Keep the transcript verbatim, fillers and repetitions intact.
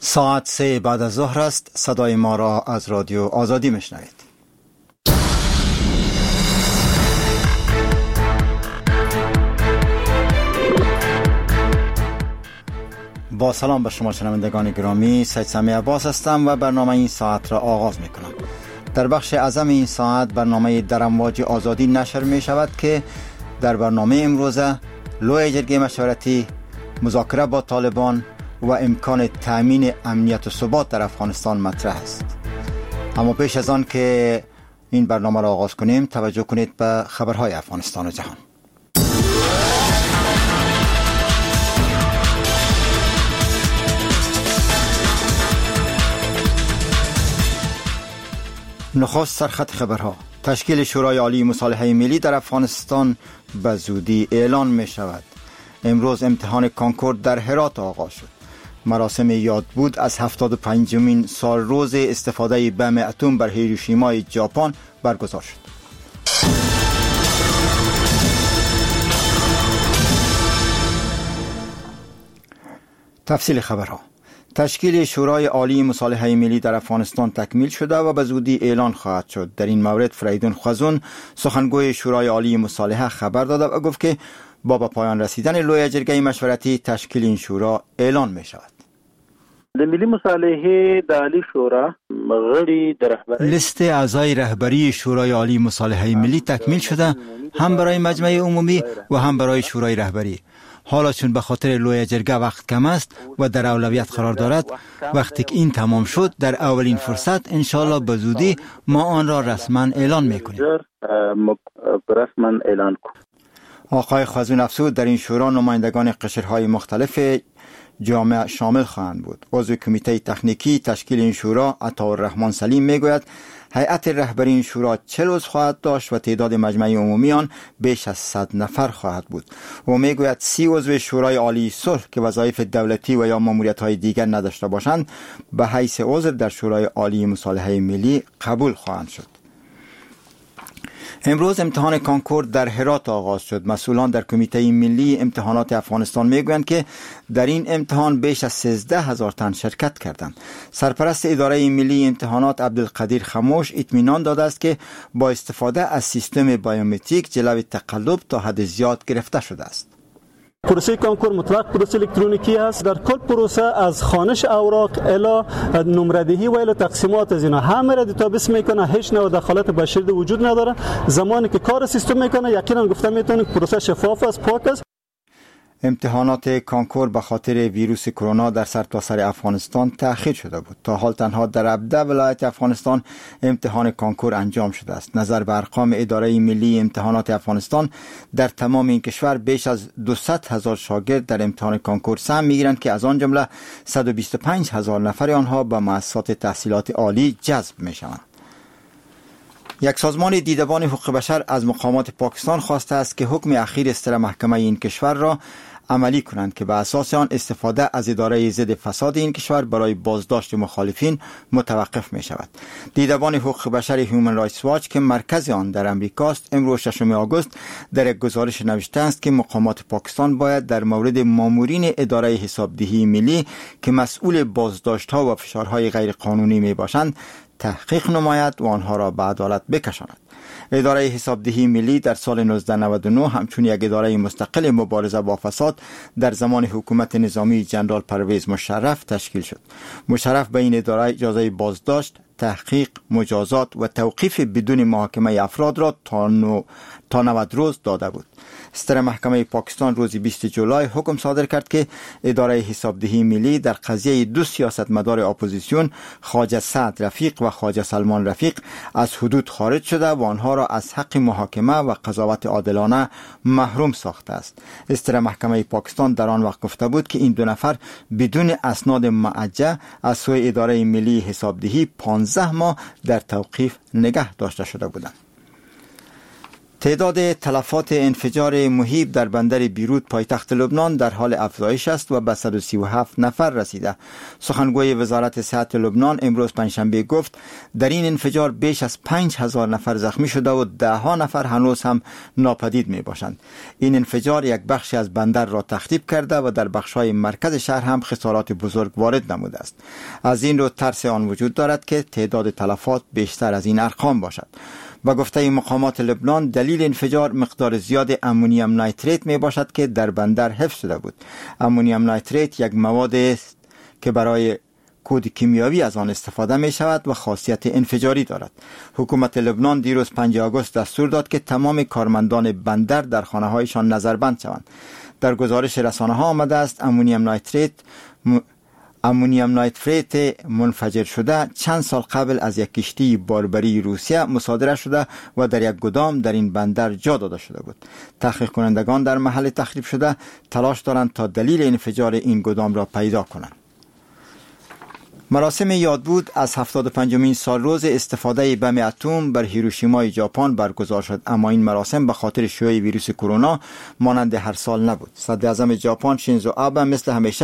ساعت سه بعد از ظهر است. صدای ما را از رادیو آزادی میشنوید. با سلام به شما شنوندگان گرامی، سید سمی عباس هستم و برنامه این ساعت را آغاز می کنم. در بخش اعظم این ساعت برنامه در امواج آزادی نشر می شود که در برنامه امروزه لوی جرگه مشورتی، مذاکره با طالبان و امکان تأمین امنیت و ثبات در افغانستان مطرح است. اما پیش از آن که این برنامه را آغاز کنیم، توجه کنید به خبرهای افغانستان و جهان. نخست سرخط خبرها. تشکیل شورای عالی مصالحه ملی در افغانستان به زودی اعلان می شود. امروز امتحان کانکور در هرات آغاز شد. مراسم یادبود از هفتاد و پنجمین سال روز استفاده بم اتم بر هیروشیمای ژاپن برگزار شد. تفصیل خبرها. تشکیل شورای عالی مصالحه ملی در افغانستان تکمیل شده و به زودی اعلان خواهد شد. در این مورد فریدون خوازون، سخنگوی شورای عالی مصالحه، خبر داده و گفت که با به پایان رسیدن لوی جرگه مشورتی تشکیل این شورا اعلان می شود. د ملي مصالحه د عالی شورا غړي د رهبری لیست اعضای رهبری شورای عالی مصالحه ملی تکمیل شده، هم برای مجمع عمومی و هم برای شورای رهبری. حالا چون به خاطر لوی جرگه وقت کم است و در اولویت قرار دارد، وقتی که این تمام شد در اولین فرصت انشالله به زودی ما آن را رسما اعلان میکنیم. رسما اعلان کنیم. آقای خوازون افزود در این شورا نمایندگان قشرهای مختلف جامعه شامل خواهند بود. عضو کمیته تکنیکی تشکیل این شورا عطاالرحمن سلیم میگوید هیئت رهبری این شورا چهل عضو خواهد داشت و تعداد مجمع عمومی آن بیش از صد نفر خواهد بود. و میگوید سی عضو شورای عالی صلح که وظایف دولتی و یا ماموریت‌های دیگر نداشته باشند به حیث عضو در شورای عالی مصالحه ملی قبول خواهند شد. امروز امتحان کانکور در هرات آغاز شد. مسئولان در کمیته ملی امتحانات افغانستان میگویند که در این امتحان بیش از سیزده هزار تن شرکت کردند. سرپرست اداره ملی امتحانات عبدالقدیر خموش اطمینان داده است که با استفاده از سیستم بیومتریک جلوی تقلب تا حد زیاد گرفته شده است. پروسه کانکور مطلق پروسه الکترونیکی است. در کل پروسه از خوانش اوراق الی نمردهی و الی تقسیمات از اینا همه را دیتابیس میکنه، هیچ نوع دخالت بشری وجود نداره. زمانی که کار سیستم میکنه یقینا گفته میتونه پروسه شفاف است، پاک است. امتحانات کانکور به خاطر ویروس کرونا در سرتاسر افغانستان تأخیر شده بود. تا حال تنها در عبده ولایت افغانستان امتحان کانکور انجام شده است. نظر به ارقام اداره ملی امتحانات افغانستان، در تمام این کشور بیش از دویست هزار شاگرد در امتحان کانکور سهم میگیرند که از آن جمله صد و بیست و پنج هزار نفر آنها به مؤسسات تحصیلات عالی جذب میشوند. یک سازمان دیدبان حقوق بشر از مقامات پاکستان خواسته است که حکم اخیر استر محکمه این کشور را عملی کنند که به اساس آن استفاده از اداره ضد فساد این کشور برای بازداشت مخالفین متوقف می شود. دیدبان حقوق بشر هیومن رایتس واچ که مرکز آن در امریکاست، امروز ششم آگوست در یک گزارش نوشته است که مقامات پاکستان باید در مورد مامورین اداره حسابدهی ملی که مسئول بازداشت ها و فشارهای غیر قانونی می باشند تحقیق نماید و آنها را به عدالت بکشاند. اداره حسابدهی ملی در سال نوزده نود و نه همچون یک اداره مستقل مبارزه با فساد در زمان حکومت نظامی جنرال پرویز مشرف تشکیل شد. مشرف به این اداره اجازه بازداشت، تحقیق، مجازات و توقیف بدون محاکمه افراد را تا, نو... تا نود روز داده بود. ستر محکمه پاکستان روز بیست جولای حکم صادر کرد که اداره حسابدهی ملی در قضیه دو سیاستمدار اپوزیسیون خواجه سعد رفیق و خواجه سلمان رفیق از حدود خارج شده و آنها را از حق محاکمه و قضاوت عادلانه محروم ساخته است. ستر محکمه پاکستان در آن وقت گفته بود که این دو نفر بدون اسناد معجه از سوی اداره ملی حسابدهی پانزده ماه در توقیف نگه داشته شده بودند. تعداد تلفات انفجار مهیب در بندر بیروت پایتخت لبنان در حال افزایش است و به صد و سی و هفت نفر رسیده. سخنگوی وزارت صحت لبنان امروز پنجشنبه گفت در این انفجار بیش از پنج هزار نفر زخمی شده و ده ها نفر هنوز هم ناپدید می باشند. این انفجار یک بخشی از بندر را تخریب کرده و در بخش‌های مرکز شهر هم خسارات بزرگ وارد نموده است. از این رو ترس آن وجود دارد که تعداد تلفات بیشتر از این ارقام باشد. با گفته مقامات لبنان دلیل انفجار مقدار زیاد امونیم نایتریت می باشد که در بندر حفظ شده بود. امونیم نایتریت یک مواد است که برای کود کیمیایی از آن استفاده می شود و خاصیت انفجاری دارد. حکومت لبنان دیروز پنجم آگوست دستور داد که تمام کارمندان بندر در خانه هایشان نظربند شوند. در گزارش رسانه ها آمده است امونیم نایتریت م... امونیم نایتریت منفجر شده چند سال قبل از یک کشتی باربری روسیه مصادره شده و در یک گدام در این بندر جا داده شده بود. تحقیق کنندگان در محل تخریب شده تلاش دارند تا دلیل انفجار این گدام را پیدا کنند. مراسم یادبود از هفتاد و پنجمین سالروز استفاده بم اتم بر هیروشیما ژاپن برگزار شد، اما این مراسم به خاطر شیوع ویروس کرونا مانند هر سال نبود. صدر اعظم ژاپن شینزو آبه مثل همیشه